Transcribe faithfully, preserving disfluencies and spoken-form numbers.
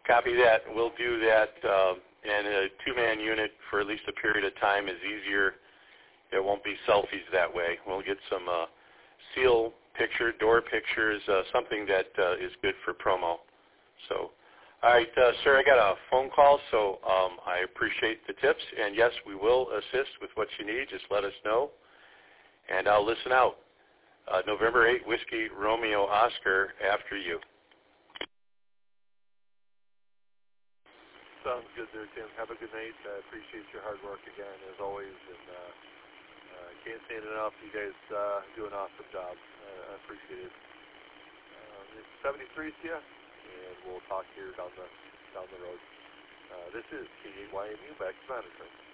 Copy that. We'll do that. Um, and a two-man unit for at least a period of time is easier. It won't be selfies that way. We'll get some uh, seal picture, door pictures, uh, something that uh, is good for promo. So, all right, uh, sir, I got a phone call, so um, I appreciate the tips. And, yes, we will assist with what you need. Just let us know, and I'll listen out. Uh, November eighth, Whiskey Romeo Oscar, after you. Sounds good there, Tim. Have a good night. I appreciate your hard work again, as always. And uh, uh, can't say it enough. You guys uh, do an awesome job. Uh, I appreciate it. Uh, it's seventy-three to you, and we'll talk here down the, down the road. Uh, this is K A Y M U, back to management.